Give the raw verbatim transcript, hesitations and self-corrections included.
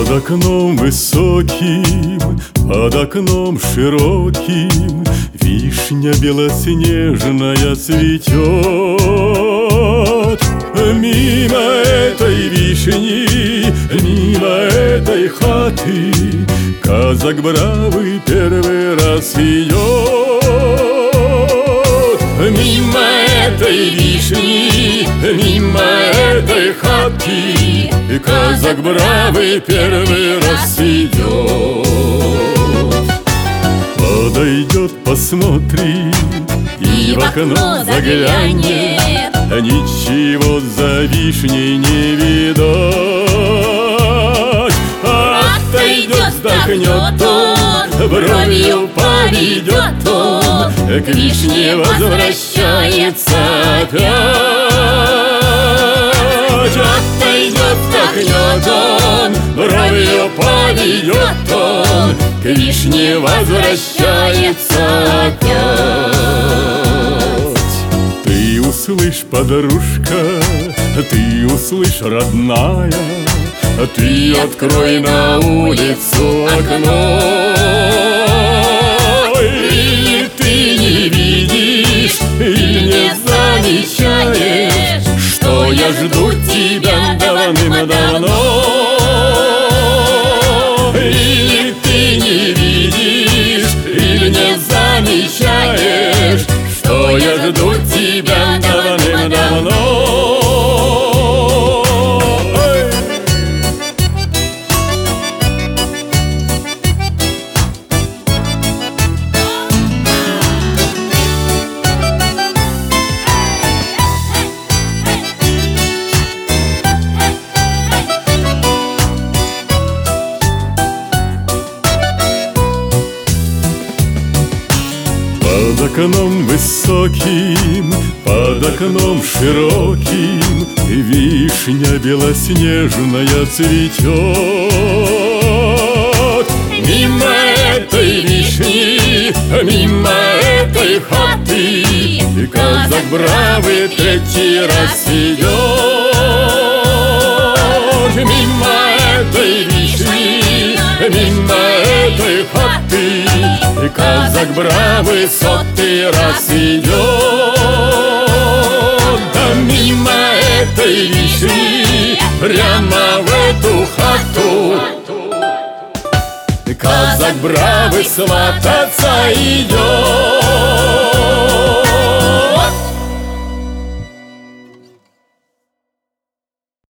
Под окном высоким, под окном широким вишня белоснежная цветет. Мимо этой вишни, мимо этой хаты казак бравый первый раз идет. Мимо этой вишни, мимо этой хаты казак бравый первый раз идет. Подойдет, посмотрит и в окно заглянет, ничего за вишней не видать. Отойдет, вздохнет он, бровью поведет он, к вишне возвращается опять. Отойдет, вздохнет он, бровью поведет он, к вишне возвращается опять. Ты услышь, подружка, ты услышь, родная, ты открой на улицу окно. Или ты не видишь, или не замечаешь, что я жду тебя давным-давно. Или ты не видишь, или не замечаешь, что я жду тебя давным-давно. Под окном высоким, под окном широким вишня белоснежная цветет. Мимо этой вишни, мимо этой хаты казак бравый третий раз идет. Мимо этой вишни, мимо этой хаты казак бравый сотый раз идет. Да мимо этой вишни, прямо в эту хату казак бравый свататься идет.